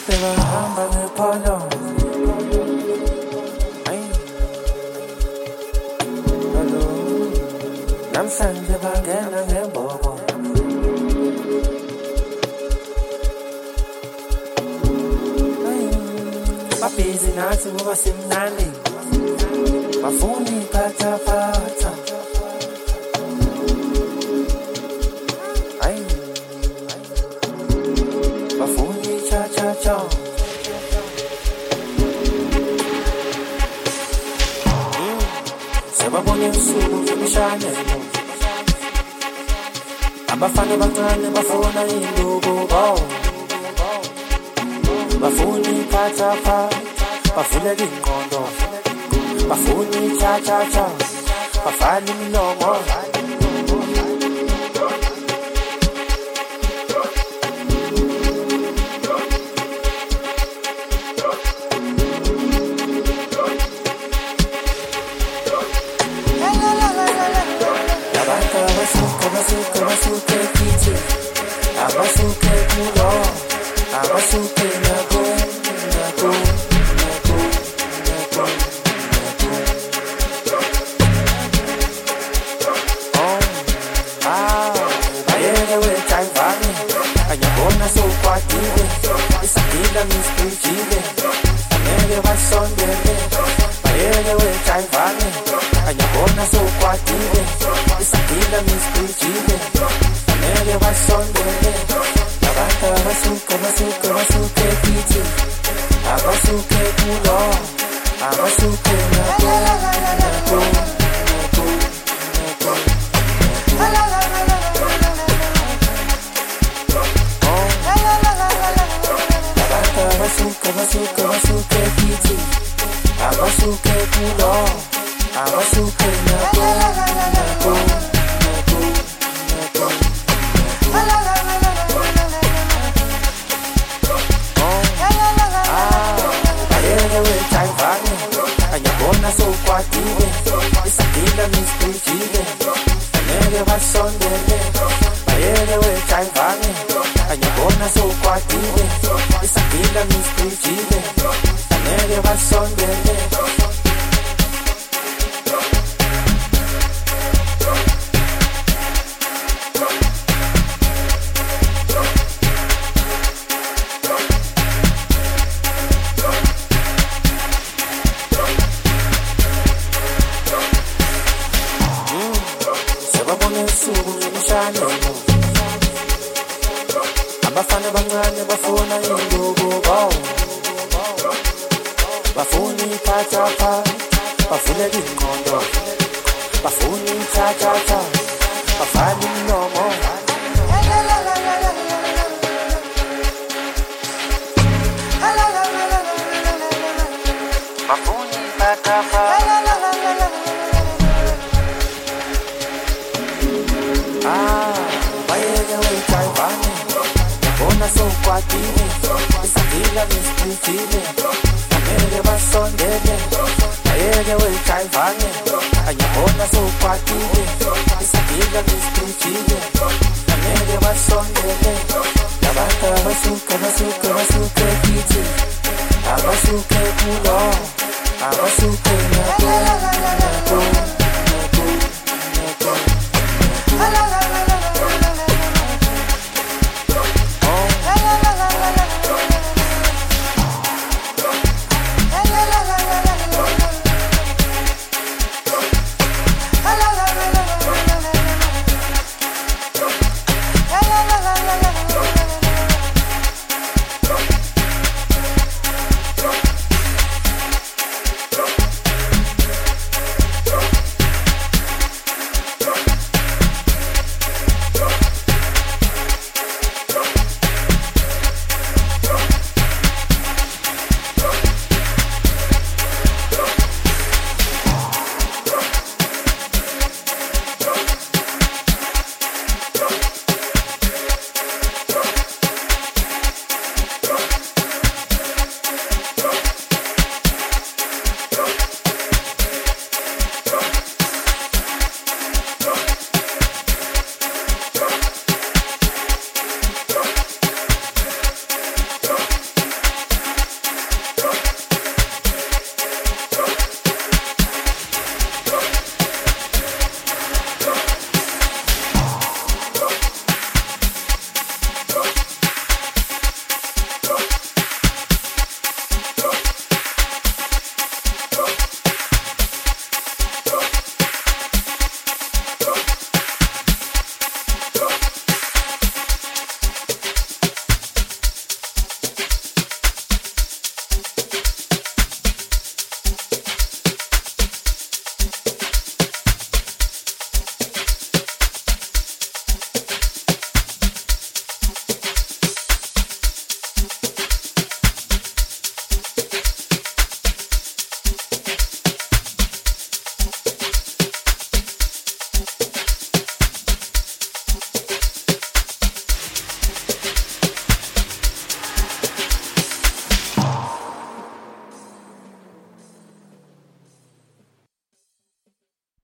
bahamba ngephondo. Hello, namhlanje bangena ngembobo. Babhizi nathi ngoba simnandi, bafuni phatha. Bafuni cha. Sebabone usuku emishane, abafana bancane bafuna induku. Bafuni phatha, bavuleka ingqondo. Bafuni cha, bafana imilomo. Abasuke kithi, abasuke kulo, abasuke nako. Bayeke wejayivane, anyabona sokwatile, isagila misprijile, angeke basondele. Bayeke wejayivane, anyabona sokwatile, isagila misprijile, angeke basondele. Abantu abasuke kithi, abasuke kulo, abasuke nako. Abasuke kithi, abasuke kulo, abasuke nako. Bayeke wejayivane, anyabona sokwatile, isagila misprijile, angeke basondele. Bayeke wejayivane, anyabona sokwatile, isagila misprijile, angeke basondele. Sebabone usuku emishane, abafana bancane bafuna induku. Bafuni phatha, bavuleka ingqondo. Bafuni cha, bafana imilomo. Bafuni phatha. Bayeke wejayivane, yabona sokwatile, isagila misprijile, angeke basondele. Bayeke wejayivane, anyabona sokwatile, isagila misprijile, angeke basondele. Abantu abasuke kithi, abasuke kulo, abasuke nako.